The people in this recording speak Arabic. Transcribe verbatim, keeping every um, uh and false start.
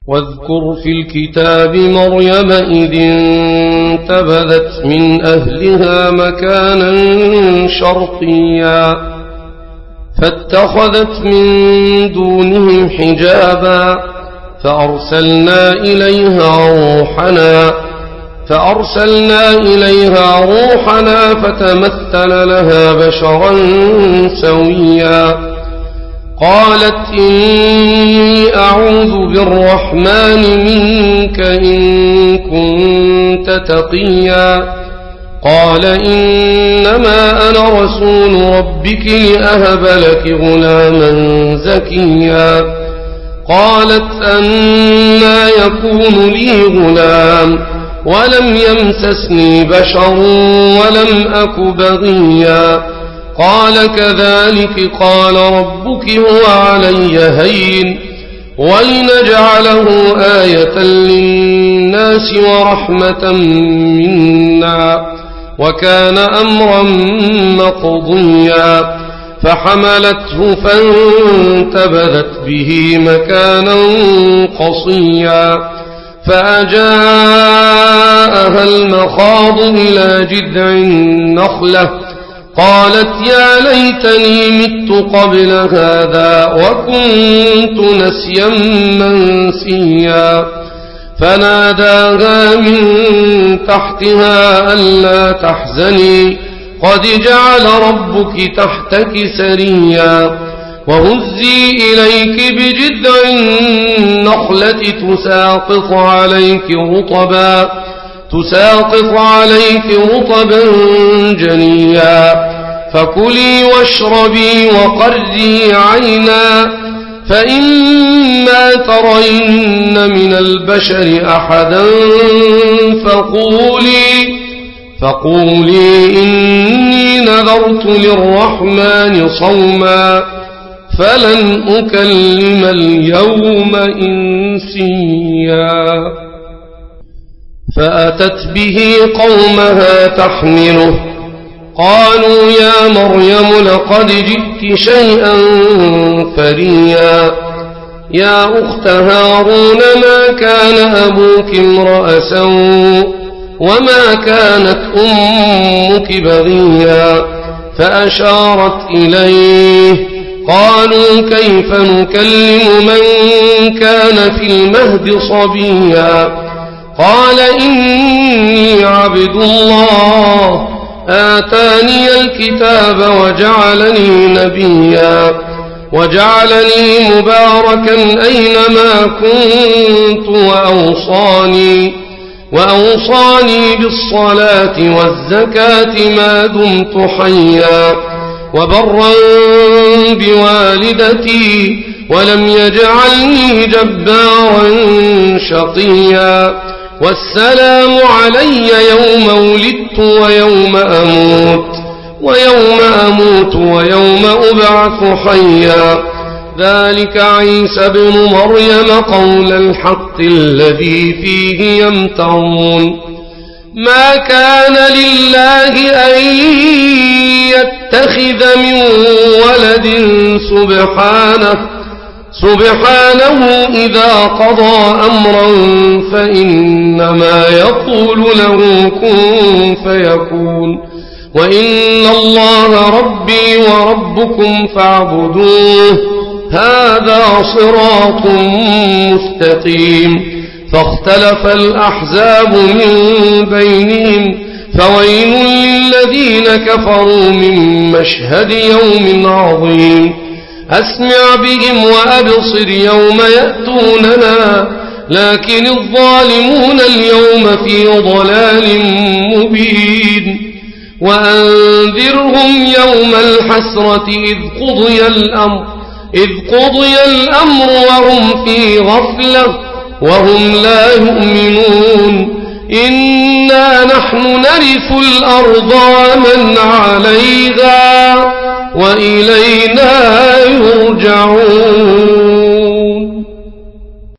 واذكر في الكتاب مريم إذ انتبذت من أهلها مكانا شرقيا فاتخذت من دونهم حجابا فأرسلنا إليها روحنا فأرسلنا إليها روحنا فتمثل لها بشرا سويا قالت إني أعوذ بالرحمن منك إن كنت تقيا قال إنما أنا رسول ربك لأهب لك غلاما زكيا قالت أنى يكون لي غلام ولم يمسسني بشر ولم أك بغيا قال كذلك قال ربك هو علي هين ولنجعله آية للناس ورحمة منا وكان أمرا مقضيا فحملته فانتبذت به مكانا قصيا فأجاءها المخاض إلى جذع النخلة قالت يا ليتني مت قبل هذا وكنت نسيا منسيا فناداها من تحتها ألا تحزني قد جعل ربك تحتك سريا وهزي إليك بجذع النخلة تساقط عليك رطبا تساقط عليك رطبا جنيا فكلي واشربي وقري عينا فإما ترين من البشر أحدا فقولي فقولي إني نذرت للرحمن صوما فلن أكلم اليوم إنسيا فأتت به قومها تحمله قالوا يا مريم لقد جئت شيئا فريا يا أخت هارون ما كان أبوك امرأ سوء وما كانت أمك بغيا فأشارت إليه قالوا كيف نكلم من كان في المهد صبيا قال إني عبد الله آتاني الكتاب وجعلني نبيا وجعلني مباركا أينما كنت وأوصاني وأوصاني بالصلاة والزكاة ما دمت حيا وبرا بوالدتي ولم يجعلني جبارا شقيا والسلام علي يوم ولدت ويوم أموت ويوم أموت ويوم أبعث حيا ذلك عيسى بن مريم قول الحق الذي فيه يمترون ما كان لله أن يتخذ من ولد سبحانه سبحانه إذا قضى أمرا فإنما يقول له كن فيكون وإن الله ربي وربكم فاعبدوه هذا صراط مستقيم فاختلف الأحزاب من بينهم فويل للذين كفروا من مشهد يوم عظيم أسمع بهم وأبصر يوم يأتوننا لكن الظالمون اليوم في ضلال مبين وأنذرهم يوم الحسرة إذ قضي الأمر إذ قضي الأمر وهم في غفلة وهم لا يؤمنون إنا نحن نرث الأرض ومن عليها وإلينا يرجعون.